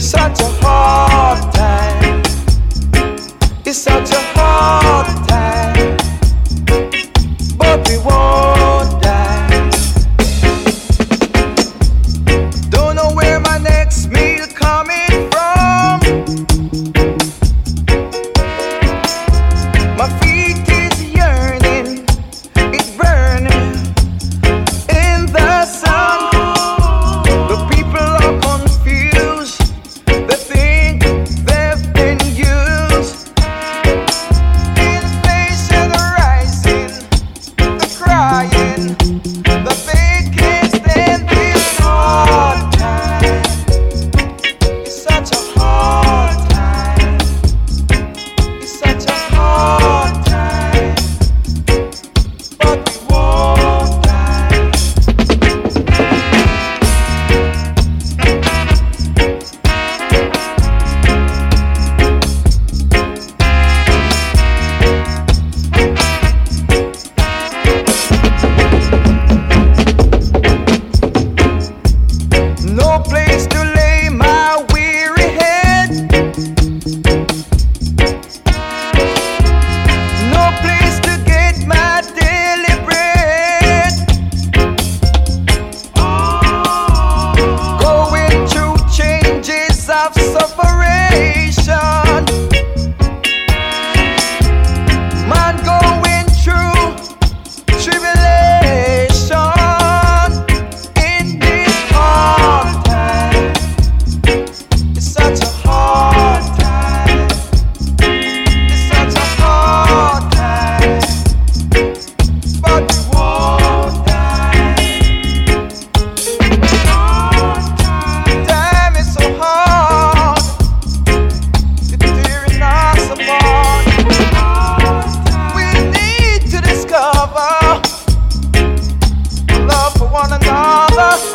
such a hard time. It's such a hard time, but we won't die. Don't know where my next meal coming from. My feet is yearning, it's burning in the sun. The people are confused, they think they've been used. Inflation rising, the crying, the they can't stand this hard time. It's such a hard time. It's such a hard time, but we won't die. No place to lay my weary head. No place to get my daily bread. Going through changes of separation. Man going through tribulation in this hard time. It's such a hard time. It's such a hard time, but we won't die. Time is so hard, it's tearing us apart. We need to discover love for one another.